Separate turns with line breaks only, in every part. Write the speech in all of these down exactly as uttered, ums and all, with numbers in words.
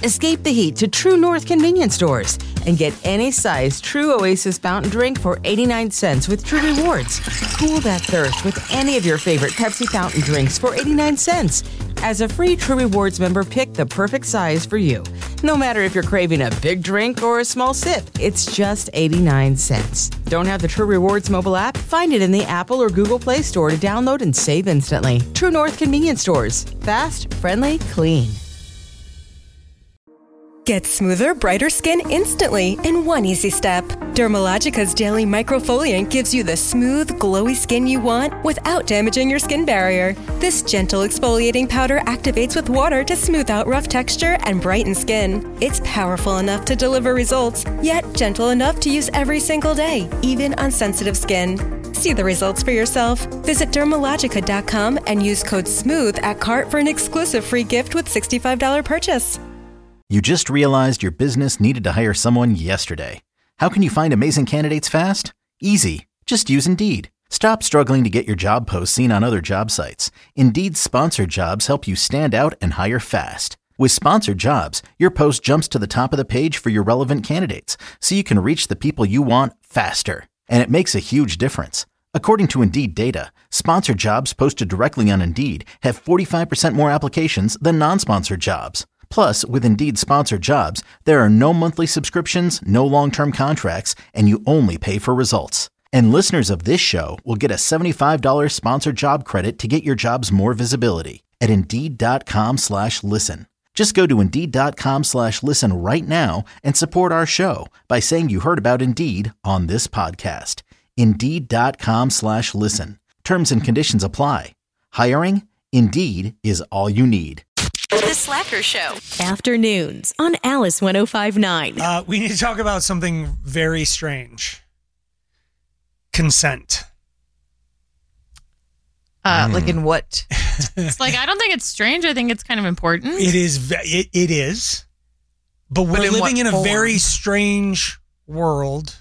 Escape the heat to True North convenience stores and get any size True Oasis fountain drink for eighty-nine cents with True Rewards. Cool that thirst with any of your favorite Pepsi fountain drinks for eighty-nine cents. As a free True Rewards member, pick the perfect size for you. No matter if you're craving a big drink or a small sip, it's just eighty-nine cents. Don't have the True Rewards mobile app? Find it in the Apple or Google Play Store to download and save instantly. True North convenience stores. Fast, friendly, clean.
Get smoother, brighter skin instantly in one easy step. Dermalogica's daily microfoliant gives you the smooth, glowy skin you want without damaging your skin barrier. This gentle exfoliating powder activates with water to smooth out rough texture and brighten skin. It's powerful enough to deliver results, yet gentle enough to use every single day, even on sensitive skin. See the results for yourself. Visit Dermalogica dot com and use code SMOOTH at cart for an exclusive free gift with sixty-five dollars purchase.
You just realized your business needed to hire someone yesterday. How can you find amazing candidates fast? Easy. Just use Indeed. Stop struggling to get your job posts seen on other job sites. Indeed's sponsored jobs help you stand out and hire fast. With sponsored jobs, your post jumps to the top of the page for your relevant candidates, so you can reach the people you want faster. And it makes a huge difference. According to Indeed data, sponsored jobs posted directly on Indeed have forty-five percent more applications than non-sponsored jobs. Plus, with Indeed sponsored jobs, there are no monthly subscriptions, no long-term contracts, and you only pay for results. And listeners of this show will get a seventy-five dollars sponsored job credit to get your jobs more visibility at Indeed.com slash listen. Just go to Indeed.com slash listen right now and support our show by saying you heard about Indeed on this podcast. Indeed.com slash listen. Terms and conditions apply. Hiring? Indeed is all you need.
The Slacker Show.
Afternoons on Alice one oh five point nine.
Uh, we need to talk about something very strange. Consent.
Uh, mm. Like in what?
It's like, I don't think it's strange. I think it's kind of important.
It is. It, it is. But we're but in living in a form? very strange world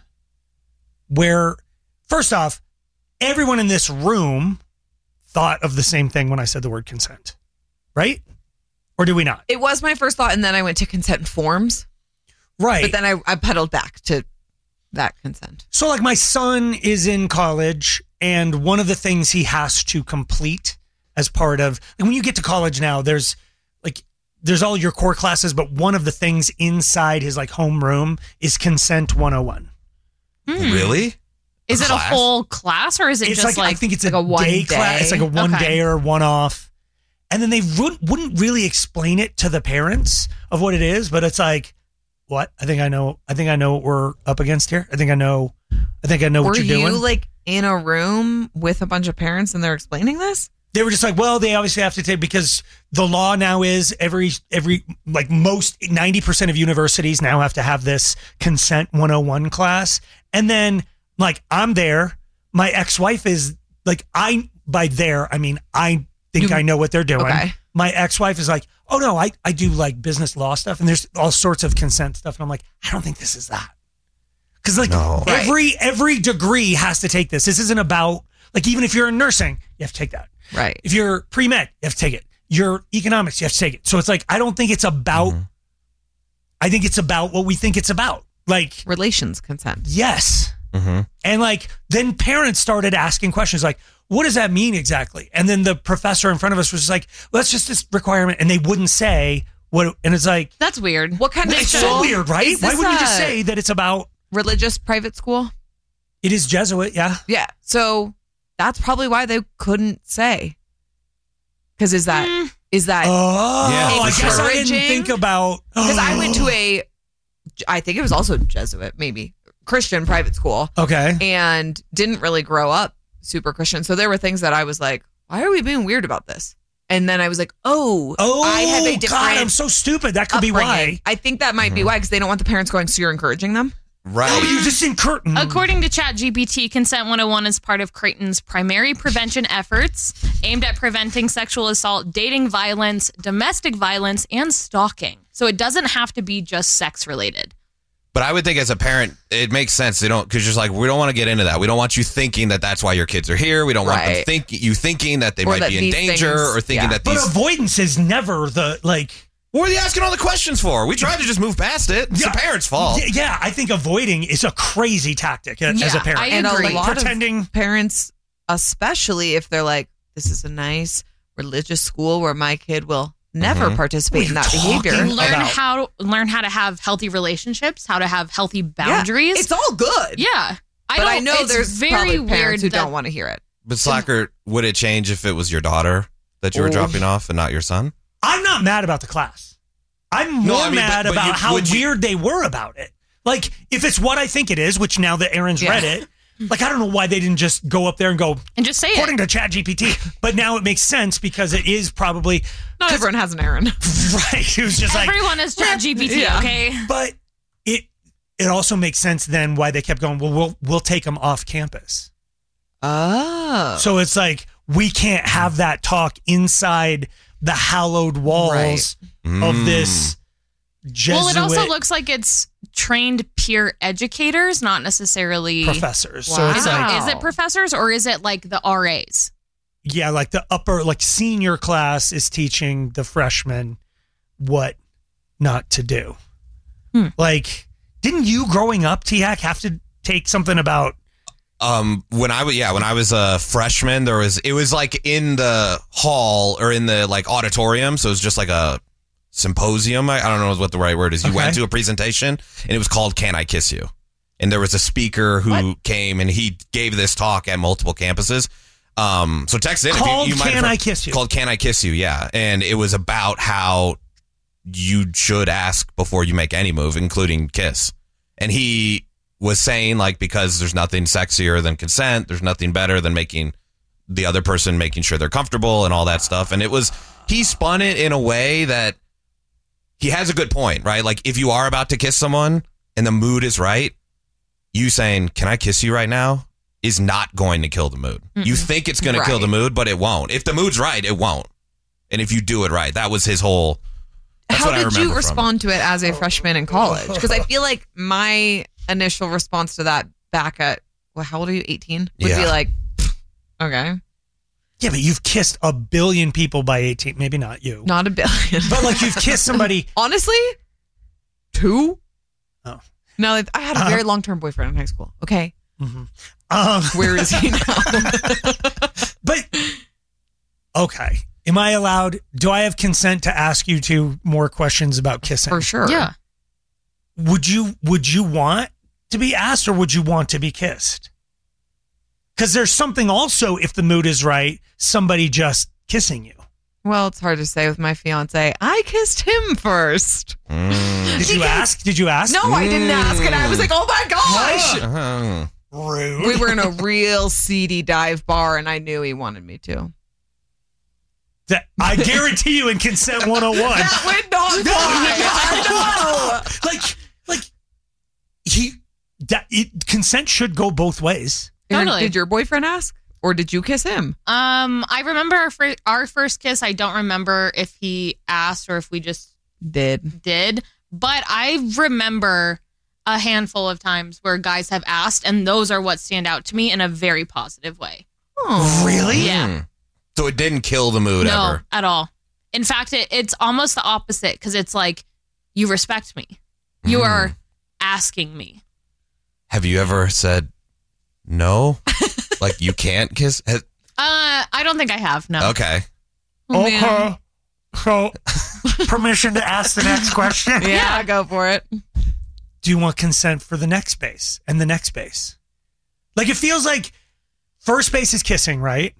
where, first off, everyone in this room thought of the same thing when I said the word consent. Right? Or do we not?
It was my first thought, and then I went to consent forms.
Right.
But then I, I pedaled back to that consent.
So, like, my son is in college, and one of the things he has to complete as part of, and when you get to college now, there's, like, there's all your core classes, but one of the things inside his, like, homeroom is Consent one oh one.
Hmm.
Really?
Is
a
it
class?
a whole class, or is it
it's
just
like,
like...
I think it's
like
a,
a one
day,
day
class. It's like a one
okay.
day or one off. And then they wouldn't, wouldn't really explain it to the parents of what it is, but it's like, what? I think I know. I think I know what we're up against here. I think I know. I think I know
were
what you're
you,
doing.
Were you like in a room with a bunch of parents and they're explaining this?
They were just like, well, they obviously have to take, because the law now is every, every, like most ninety percent of universities now have to have this Consent one oh one class. And then like, I'm there. My ex-wife is like, I, by there, I mean, I think you, I know what they're doing.
Okay.
My ex-wife is like, oh no, I, I do like business law stuff, and there's all sorts of consent stuff. And I'm like, I don't think this is that. Cause like
no.
every, right. every degree has to take this. This isn't about, like, even if you're in nursing, you have to take that.
Right.
If you're pre-med, you have to take it. You're economics, you have to take it. So it's like, I don't think it's about, mm-hmm. I think it's about what we think it's about. Like
relations consent.
Yes.
Mm-hmm.
And like, then parents started asking questions like, what does that mean exactly? And then the professor in front of us was just like, well, that's just this requirement. And they wouldn't say what, and it's like,
that's weird.
What kind of
It's
school?
so weird, right? Why wouldn't you just
a
say that it's about
religious private school?
It is Jesuit, yeah.
Yeah. So that's probably why they couldn't say. Because is that,
mm.
is that
Oh,
yeah,
I guess I didn't
encouraging?
think about.
Because I went to a, I think it was also Jesuit, maybe Christian private school.
Okay.
And didn't really grow up super Christian. So there were things that I was like, why are we being weird about this? And then I was like, oh,
Oh,
I have a different
God, I'm so stupid. That could be
upbringing.
why.
I think that might
Mm-hmm.
be why, because they don't want the parents going, so you're encouraging them?
Right.
Oh, you just encourage.
According to ChatGPT, Consent one oh one is part of Creighton's primary prevention efforts aimed at preventing sexual assault, dating violence, domestic violence, and stalking. So it doesn't have to be just sex related.
But I would think as a parent, it makes sense. They don't, because just like, we don't want to get into that. We don't want you thinking that that's why your kids are here. We don't want
Right.
them think you thinking that they
Or
might
that
be in
these
danger
things-
or thinking
yeah.
that
But
these.
avoidance is never the, like,
What are you asking all the questions for? We tried to just move past it. It's
Yeah.
the parents' fault.
Yeah, yeah, I think avoiding is a crazy tactic a- as
Yeah,
a parent.
I
And a
agree.
lot
Pretending-
of parents, especially if they're like, this is a nice religious school where my kid will never
Mhm.
participate
What
in
are
that
you
behavior.
talking
learn
about-
how learn how to have healthy relationships, how to have healthy boundaries.
Yeah, it's all good.
yeah, I
but
don't,
I know
it's
there's
very
probably
weird
parents who
that,
don't want to hear it.
But Slacker, would it change if it was your daughter that you were
Oh.
dropping off and not your son?
I'm not mad about the class. I'm more
No, I mean,
mad
but- but
about
you-
how
would you-
weird they were about it. Like, if it's what I think it is, which now that Aaron's
Yeah.
read it, like, I don't know why they didn't just go up there and go,
and just say
according
it.
to ChatGPT. But now it makes sense because it is probably,
Not everyone has an Aaron.
right, it was just like,
Everyone is ChatGPT,
Yeah.
okay?
but it it also makes sense then why they kept going, well, we'll, we'll take them off campus.
Oh.
So it's like, we can't have that talk inside the hallowed walls of this Jesuit
Well, it also looks like it's trained peer educators, not necessarily.
professors. So
Wow.
it's
Is,
like,
it, is it professors or is it like the R As?
yeah, like the upper, like senior class is teaching the freshmen what not to do.
Hmm.
Like, didn't you growing up, T-Hack, have to take something about,
Um, when I was yeah, when I was a freshman, there was it was like in the hall or in the like auditorium, so it was just like a symposium. I, I don't know what the right word is. You
Okay.
went to a presentation, and it was called "Can I Kiss You?" And there was a speaker who came and he gave this talk at multiple campuses. Um, so text in if
Called
you, you might
Can
have-
I Kiss You?
Called "Can I Kiss You?" Yeah, and it was about how you should ask before you make any move, including kiss. And he was saying, like, because there's nothing sexier than consent, there's nothing better than making the other person making sure they're comfortable and all that stuff. And it was, he spun it in a way that he has a good point, right? Like, if you are about to kiss someone and the mood is right, you saying, "Can I kiss you right now?" is not going to kill the mood. You think it's going to kill
Right.
the mood, but it won't. If the mood's right, it won't. And if you do it right, that was his whole. That's
How
what I
did
remember
you
from it.
respond to it as a freshman in college? Because I feel like my initial response to that back at, well, how old are you? eighteen? Would be
Yeah.
like, okay,
yeah, but you've kissed a billion people by eighteen, maybe not you,
not a billion.
but like you've kissed somebody.
Honestly, two?
Oh.
No, like, I had a
Uh-huh.
very long-term boyfriend in high school. Okay.
Um,
Where is he now?
But okay, am I allowed? Do I have consent to ask you two more questions about kissing?
For sure.
Yeah.
Would you Would you want to be asked, or would you want to be kissed? Because there's something also, if the mood is right, somebody just kissing you.
Well, it's hard to say with my fiance. I kissed him first.
Mm.
Did you ask? Did you ask?
No, I didn't ask. And I was like, oh my gosh.
Uh-huh.
Rude.
We were in a real seedy dive bar, and I knew he wanted me to.
That- I guarantee you in consent one oh one.
That would not fly. I know.
Like, like he that it, consent should go both ways.
Aaron,
Totally.
Did your boyfriend ask, or did you kiss him?
Um, I remember our, fir- our first kiss. I don't remember if he asked or if we just
Did.
did, but I remember a handful of times where guys have asked, and those are what stand out to me in a very positive way.
Oh,
Really?
Yeah.
Mm. So it didn't kill the mood
No,
ever.
at all. In fact, it, it's almost the opposite because it's like, you respect me. You
Mm.
are asking me.
Have you ever said no? Like you can't kiss? Has-
Uh, I don't think I have. No.
okay.
Oh, man.
Okay. So, permission to ask the next question.
Yeah, go for it.
Do you want consent for the next base and the next base? Like it feels like first base is kissing, right?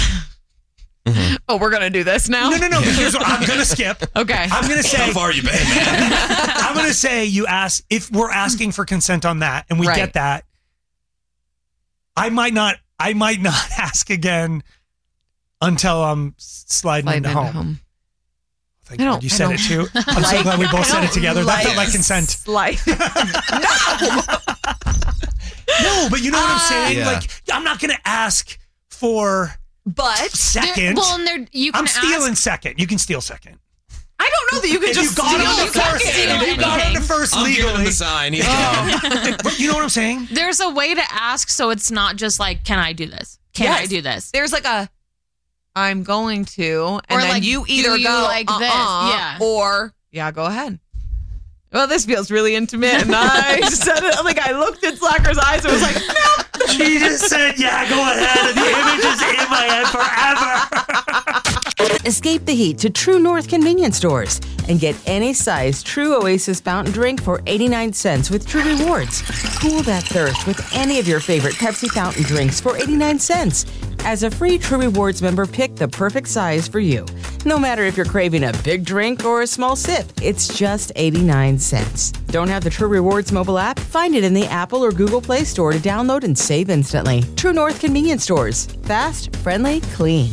Oh, we're gonna do this now.
No, no, no. But here's what I'm gonna skip.
Okay.
I'm gonna say.
How far you been, man?
I'm gonna say you ask if we're asking for consent on that, and we
Right.
get that. I might not. I might not ask again until I'm sliding,
Slide
into,
into
home.
home.
Thank
I
God
don't-
you
I
said
don't
it too. I'm so
like-
glad we both
I
said it
don't
together. That felt
like
like consent.
Like, no.
No, but you know what I'm
Uh,
saying.
Yeah.
Like I'm not gonna ask for
But
There-
second.
well, and there you can
I'm stealing
ask.
second. You can steal second.
I don't know that you can
If
just
you got
steal
on the
a
first,
second.
if you got on the first
I'm giving him
legally.
the sign. He's gone.
But you know what I'm saying?
There's a way to ask, so it's not just like, "Can I do this? Can
Yes.
I do this?"
There's like a, I'm going to, and
Or
then
like,
you
do
either
you
go
like this?
uh-uh,
Yeah.
or yeah, go ahead. Well, this feels really intimate. And I said it, like, I looked in Slacker's eyes and was like, no.
She just said, yeah, go ahead. And the image is in my head forever.
Escape the heat to True North convenience stores and get any size True Oasis fountain drink for eighty-nine cents with True Rewards. Cool that thirst with any of your favorite Pepsi fountain drinks for eighty-nine cents. As a free True Rewards member, pick the perfect size for you. No matter if you're craving a big drink or a small sip, it's just eighty-nine cents. Don't have the True Rewards mobile app? Find it in the Apple or Google Play Store to download and save instantly. True North convenience stores. Fast, friendly, clean.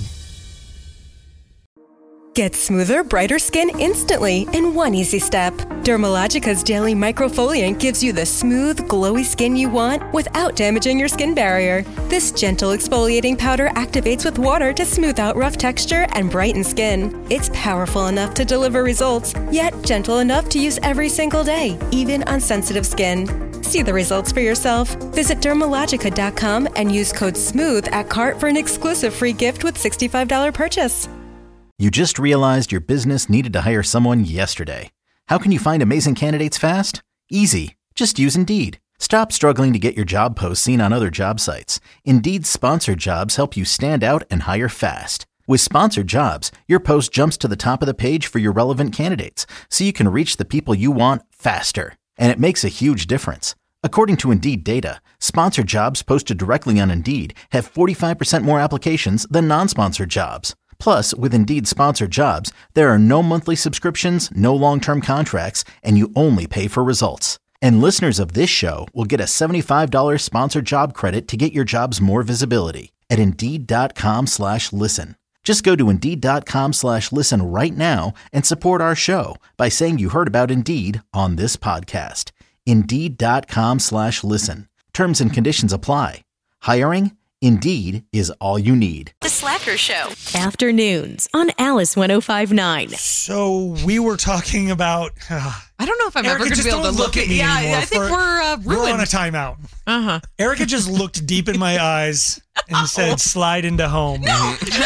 Get smoother, brighter skin instantly in one easy step. Dermalogica's Daily Microfoliant gives you the smooth, glowy skin you want without damaging your skin barrier. This gentle exfoliating powder activates with water to smooth out rough texture and brighten skin. It's powerful enough to deliver results, yet gentle enough to use every single day, even on sensitive skin. See the results for yourself. Visit Dermalogica dot com and use code SMOOTH at cart for an exclusive free gift with sixty-five dollars purchase.
You just realized your business needed to hire someone yesterday. How can you find amazing candidates fast? Easy. Just use Indeed. Stop struggling to get your job posts seen on other job sites. Indeed's sponsored jobs help you stand out and hire fast. With sponsored jobs, your post jumps to the top of the page for your relevant candidates, so you can reach the people you want faster. And it makes a huge difference. According to Indeed data, sponsored jobs posted directly on Indeed have forty-five percent more applications than non-sponsored jobs. Plus, with Indeed sponsored jobs, there are no monthly subscriptions, no long-term contracts, and you only pay for results. And listeners of this show will get a seventy-five dollars sponsored job credit to get your jobs more visibility at Indeed.com slash listen. Just go to Indeed.com slash listen right now and support our show by saying you heard about Indeed on this podcast. Indeed.com slash listen. Terms and conditions apply. Hiring? Indeed is all you need.
The Slacker Show.
Afternoons on Alice one oh five point nine.
So we were talking about... Uh,
I don't know if I'm
Erica,
ever going to be able to
look,
look
at
at
me
Yeah,
anymore
I think
for,
we're uh, ruined.
We're on a timeout.
Uh-huh.
Erica just looked deep in my eyes and said, slide into home.
No, no, that's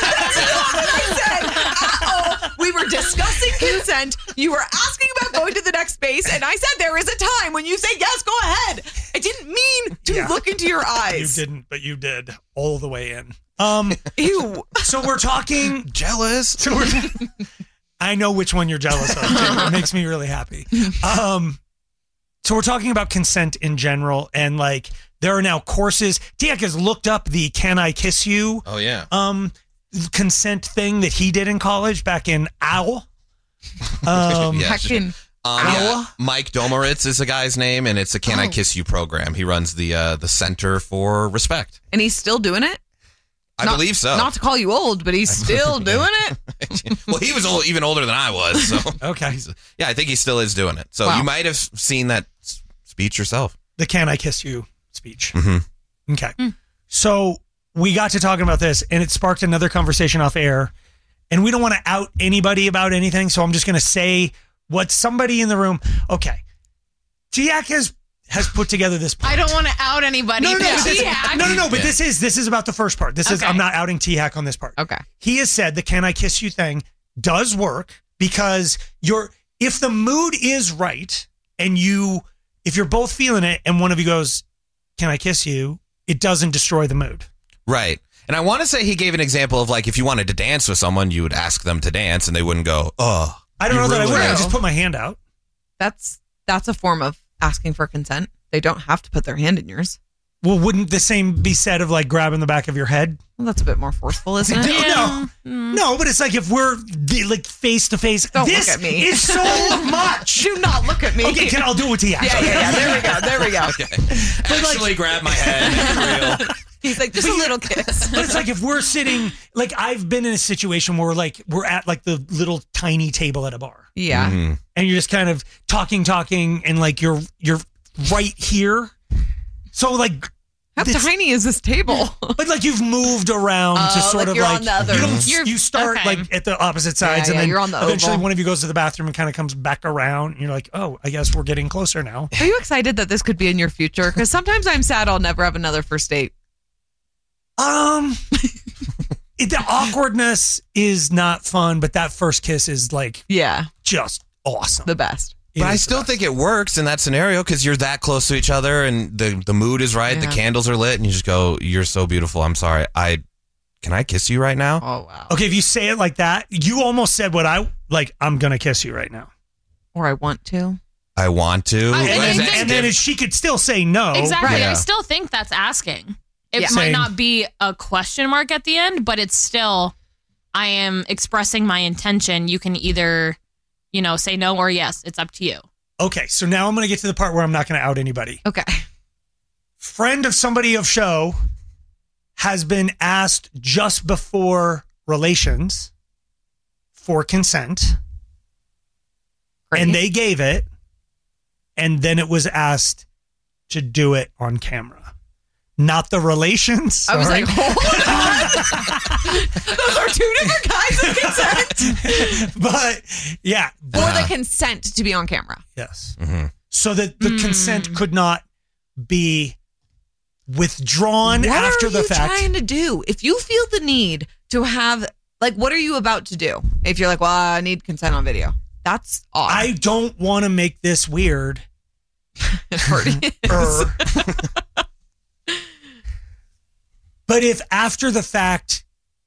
not what I said. Uh-oh. We were discussing consent. You were asking about going to the next space, and I said there is a time when you say yes, go ahead. I didn't mean to
Yeah.
look into your eyes.
You didn't, but you did all the way in. Um,
Ew.
So we're talking...
Jealous?
So we're, I know which one you're jealous of, too. It makes me really happy. Um, so we're talking about consent in general, and like there are now courses. Tiak has looked up the "Can I Kiss You?"
Oh, yeah.
um consent thing that he did in college back in OWL. Um,
Yeah.
Heckin'
Um, yeah. Mike Domeritz is the guy's name, and it's a Can I
Oh.
Kiss You program. He runs the uh, the Center for Respect.
And he's still doing it?
I
Not-
believe so.
Not to call you old, but he's still doing it?
Well, he was old, even older than I was. So
Okay.
yeah, I think he still is doing it. So
Wow.
you might have seen that s- speech yourself.
The "Can I Kiss You" speech.
Mm-hmm.
Okay. So we got to talking about this, and it sparked another conversation off air. And we don't want to out anybody about anything, so I'm just going to say what somebody in the room. Okay. Tiak has has put together this part.
I don't want to out anybody.
No, no, no,
but
but this,
T-Hack-
no, no, no, but
Yeah.
this is this is about the first part. This is
Okay.
I'm not outing T-Hack on this part.
Okay.
He has said the "Can I Kiss You" thing does work because you're if the mood is right and you if you're both feeling it and one of you goes, "Can I kiss you?" it doesn't destroy the mood.
Right. And I want to say he gave an example of like if you wanted to dance with someone, you would ask them to dance, and they wouldn't go, "Oh."
I don't
you
know that I
ruined
would. I
it."
would just put my hand out.
That's that's a form of asking for consent. They don't have to put their hand in yours.
Well, wouldn't the same be said of like grabbing the back of your head?
Well, that's a bit more forceful, isn't it?
No, no, but it's like if we're the- like face to face.
Don't
This
look at me.
is so much.
Do not look at me.
Okay, can, I'll do it with Tiak.
Yeah, yeah, yeah. There we go. There we go.
Okay. Actually, grab my head. It's real.
He's like, just a little kiss.
But it's like if we're sitting, like I've been in a situation where like we're at like the little tiny table at a bar,
Yeah.
Mhm.
and you're just kind of talking, talking, and like you're you're right here. So like,
How
this-
tiny is this table?
but like you've moved around to
Oh,
sort
like
of
you're
like
on the other-
you, don't,
You're-
you start
okay.
like at the opposite sides,
Yeah,
and
yeah,
then
you're on the
eventually
oval.
one of you goes to the bathroom and kind of comes back around, and you're like, oh, I guess we're getting closer now.
Are you excited that this could be in your future? Because sometimes I'm sad I'll never have another first date.
Um, it, the awkwardness is not fun, but that first kiss is like
Yeah.
just awesome.
The best.
It
But I
is
still
the best.
think it works in that scenario because you're that close to each other and the, the mood is right,
Yeah.
the candles are lit, and you just go, "You're so beautiful. I'm sorry. I can I kiss you right now?"
Oh, wow.
Okay, if you say it like that, you almost said what I like. I'm gonna kiss you right now,
Or I want to.
I want to.
I-
Like,
and
is
then-
that
and then
diff-
she could still say no.
Exactly.
Yeah.
I still think that's asking. It
Yeah.
might
Saying-
not be a question mark at the end, but it's still, I am expressing my intention. You can either, you know, say no or yes. It's up to you.
Okay, so now I'm gonna get to the part where I'm not gonna out anybody.
Okay.
Friend of somebody of show has been asked just before relations for consent,
Great.
and they gave it, and then it was asked to do it on camera, not the relations.
I was
sorry.
like, hold on. Those are two different kinds of consent.
but yeah,
Or the consent to be on camera.
yes, so that the consent could not be withdrawn
What
after
are
the
you
fact.
trying to do? If you feel the need to have, like, what are you about to do? If you're like, well, I need consent on video. That's odd.
I don't want to make this weird. Er. But if after the fact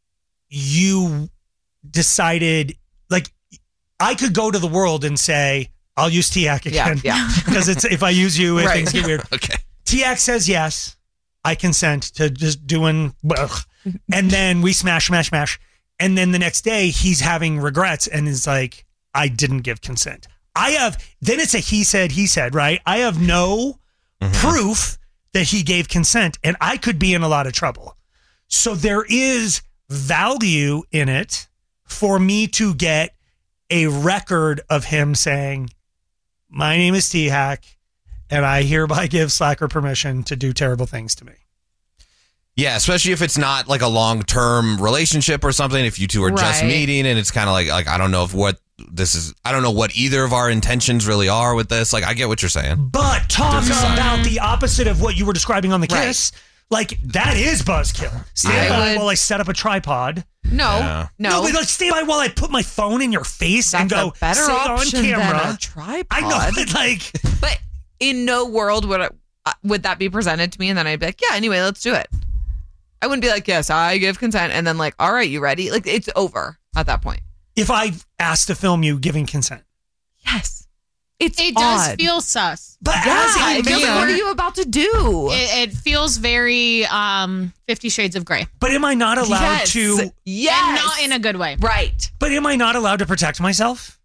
you decided, like, I could go to the world and say, I'll use T A C
Yeah,
again.
yeah.
Because it's if I use you, if
Right.
things get weird.
okay.
T A C says yes. I consent to just doing, ugh. And then we smash, smash, smash. And then the next day he's having regrets and is like, I didn't give consent. I have, then it's a he said, he said, right? I have no proof that he gave consent and I could be in a lot of trouble. So there is value in it for me to get a record of him saying, my name is T A C and I hereby give Slacker permission to do terrible things to me.
Yeah, especially if it's not like a long-term relationship or something. If you two are just
Right.
meeting and it's kind of like, like I don't know if what this is. I don't know what either of our intentions really are with this. Like, I get what you're saying.
But talk
Decide.
about the opposite of what you were describing on the
Right.
kiss. Like, that is buzzkill. Stand
I
by
would-
while I set up a tripod.
no,
Yeah.
no.
but like stand by while I put my phone in your face
That's
and go,
a better
say
option
on camera.
than a tripod.
I know, but like,
But in no world would I, uh, would that be presented to me, and then I'd be like, yeah, anyway, let's do it. I wouldn't be like, yes, I give consent, and then like, all right, you ready? Like, it's over at that point.
if I asked to film you giving consent.
Yes, it's
It does
odd.
feel sus.
But
Yeah,
as a
it feels like,
man,
what are you about to do?
It, it feels very um, Fifty Shades of Grey.
but am I not allowed
yes,
to,
yes,
And not in a good way.
right.
but am I not allowed to protect myself?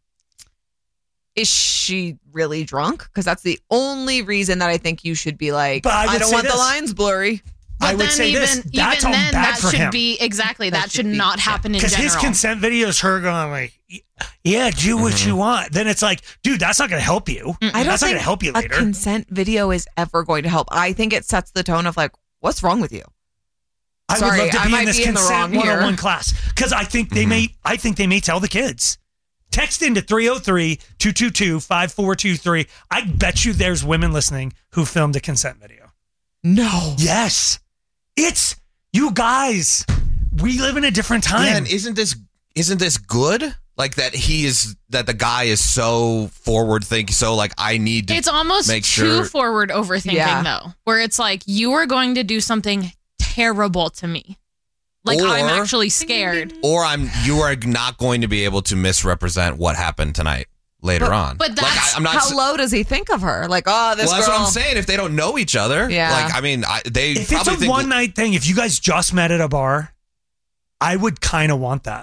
Is she really drunk? Because that's the only reason that I think you should be like,
But I
I,
would
don't
say
want the
this.
lines blurry.
But
I would
then
say
even,
this, that's
even
all
then,
bad
that
for
should
him.
be exactly that,
That
should
should be-
not happen in
Because
general.
his consent video is her going like, yeah, do what you want. Then it's like, dude, that's not going to help you.
I don't
that's not
think
going to help you
a
later.
consent video is ever going to help. I think it sets the tone of like, what's wrong with you?
I
Sorry,
would love to
I
be in
might
this
be in the
consent
wrong here.
one oh one class because I think they may. I think they may tell the kids. Text into three oh three, two two two, five four two three. I bet you there's women listening who filmed a consent video.
No.
Yes, it's you guys. We live in a different time.
Yeah, and isn't this isn't this good? Like that he is that the guy is so forward thinking. So like I need to.
It's almost
make
too
sure-
forward overthinking,
Yeah.
though, where it's like you are going to do something terrible to me. Like I'm
Or-
actually scared.
or I'm you are not going to be able to misrepresent what happened tonight later
But-
on.
but
like,
that's
I, I'm not.
How
s-
low does he think of her? Like, oh, this
well, that's
girl.
what I'm saying. If they don't know each other,
Yeah.
like I mean, I, they
if it's
probably
a
think
one night thing, if you guys just met at a bar, I would kind of want that.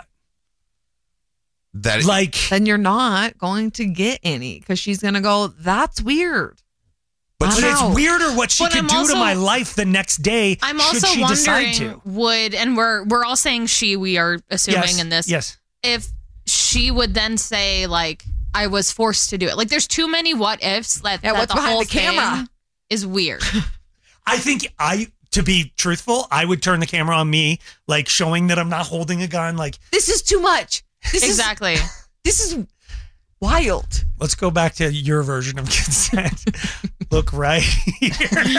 that
Like,
Then you're not going to get any because she's going to go, that's weird.
But
but it's
Wow.
weirder what she
But
could
I'm
do
also-
to my life the next day.
I'm
should
also
she decide
wondering
to.
would, and we're we're all saying she. We are assuming
Yes,
in this.
yes.
If she would then say like, I was forced to do it. Like, there's too many what ifs that,
Yeah,
that
what's
the
behind
whole
the camera?
thing is weird.
I think I, to be truthful, I would turn the camera on me, like showing that I'm not holding a gun. Like,
This is too much. This
exactly.
Is, this is wild.
let's go back to your version of consent. Look right here.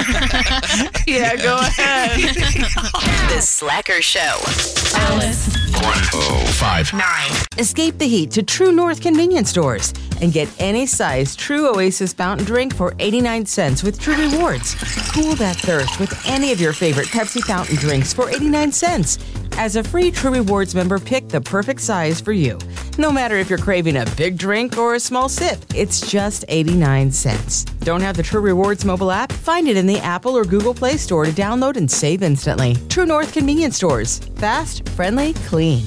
Yeah, go ahead.
The Slacker Show.
Alice
one oh five nine.
Escape the heat to True North convenience stores and get any size True Oasis fountain drink for eighty-nine cents with True Rewards. Cool that thirst with any of your favorite Pepsi fountain drinks for eighty-nine cents. As a free True Rewards member, pick the perfect size for you. No matter if you're craving a big drink or a small sip, it's just eighty-nine cents. Don't have the True Rewards mobile app? Find it in the Apple or Google Play Store to download and save instantly. True North convenience stores. Fast, friendly, clean.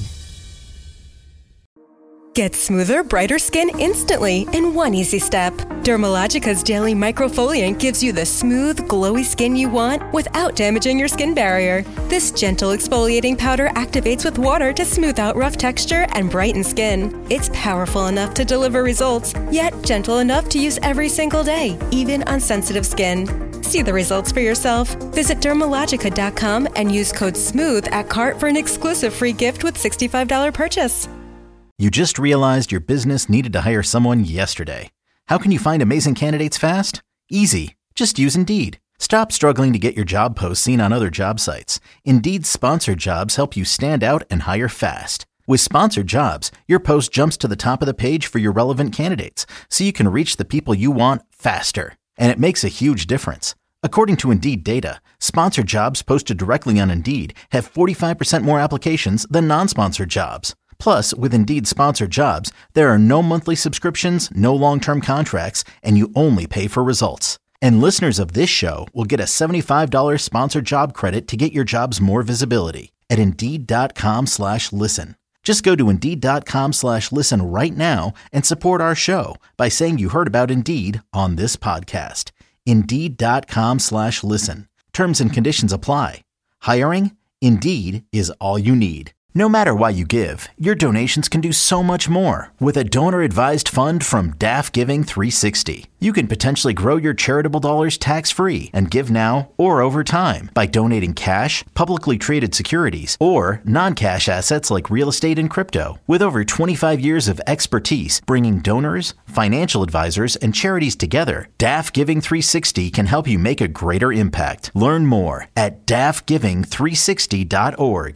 Get smoother, brighter skin instantly in one easy step. Dermalogica's Daily Microfoliant gives you the smooth, glowy skin you want without damaging your skin barrier. This gentle exfoliating powder activates with water to smooth out rough texture and brighten skin. It's powerful enough to deliver results, yet gentle enough to use every single day, even on sensitive skin. See the results for yourself. Visit Dermalogica dot com and use code SMOOTH at cart for an exclusive free gift with sixty-five dollars purchase.
You just realized your business needed to hire someone yesterday. How can you find amazing candidates fast? Easy. Just use Indeed. Stop struggling to get your job posts seen on other job sites. Indeed's sponsored jobs help you stand out and hire fast. With sponsored jobs, your post jumps to the top of the page for your relevant candidates, so you can reach the people you want faster. And it makes a huge difference. According to Indeed data, sponsored jobs posted directly on Indeed have forty-five percent more applications than non-sponsored jobs. Plus, with Indeed sponsored jobs, there are no monthly subscriptions, no long-term contracts, and you only pay for results. And listeners of this show will get a seventy-five dollars sponsored job credit to get your jobs more visibility at Indeed.com slash listen. Just go to Indeed.com slash listen right now and support our show by saying you heard about Indeed on this podcast. Indeed.com slash listen. Terms and conditions apply. Hiring? Indeed is all you need. No matter why you give, your donations can do so much more with a donor-advised fund from D A F Giving three sixty. You can potentially grow your charitable dollars tax-free and give now or over time by donating cash, publicly traded securities, or non-cash assets like real estate and crypto. With over twenty-five years of expertise bringing donors, financial advisors, and charities together, D A F Giving three sixty can help you make a greater impact. Learn more at D A F giving three sixty dot org.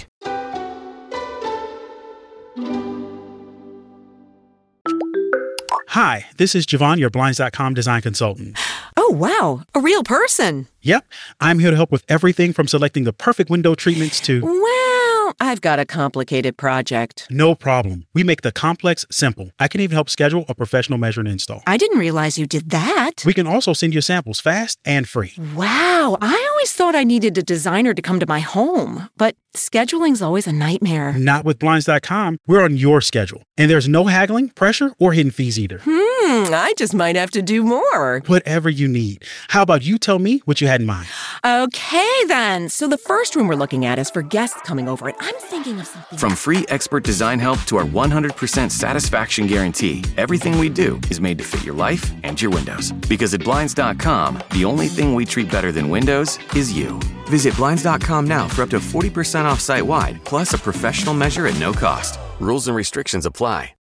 Hi, this is Javon, your Blinds dot com design consultant.
Oh, wow. A real person.
Yep. I'm here to help with everything from selecting the perfect window treatments to...
Well, I've got a complicated project.
No problem. We make the complex simple. I can even help schedule a professional measure and install.
I didn't realize you did that.
We can also send you samples fast and free.
Wow. I always thought I needed a designer to come to my home, but scheduling's always a nightmare.
Not with Blinds dot com. We're on your schedule. And there's no haggling, pressure, or hidden fees either.
Hmm, I just might have to do more.
Whatever you need. How about you tell me what you had in mind?
Okay, then. So the first room we're looking at is for guests coming over, and I'm thinking of something.
From free expert design help to our one hundred percent satisfaction guarantee, everything we do is made to fit your life and your windows. Because at Blinds dot com, the only thing we treat better than windows is you. Visit Blinds dot com now for up to forty percent off site-wide, plus a professional measure at no cost. Rules and restrictions apply.